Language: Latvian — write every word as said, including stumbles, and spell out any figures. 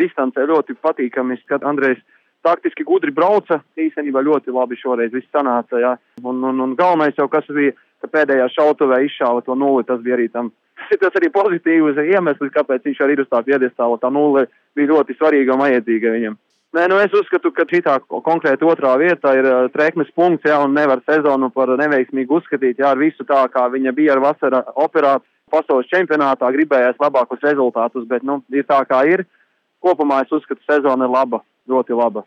distancē ļoti patīkami, kad Andrejs taktiski gudri brauca, īstenībā ļoti labi šoreiz viss sanāca, jā. Un, un, un galvenais jau, kas bija, ka pēdējā šautuvē izšāva to nulli, tas bija arī tam, tas arī pozitīvs iemesls, kāpēc viņš arī ir uz tā piedestāla, tā nulle bija ļoti svarīga un vajadzīga viņam. Nē, nu es uzskatu, ka šitā konkrēti otrā vietā ir uh, Trekmes punkts, jā, un nevar sezonu par neveiksmīgu uzskatīt, jā, ar visu tā, kā viņa bija ar vasara operātu pasaules čempionātā, gribējās labākus rezultātus, bet, nu, ir tā kā ir. Kopumā es uzskatu, sezona ir laba, ļoti laba.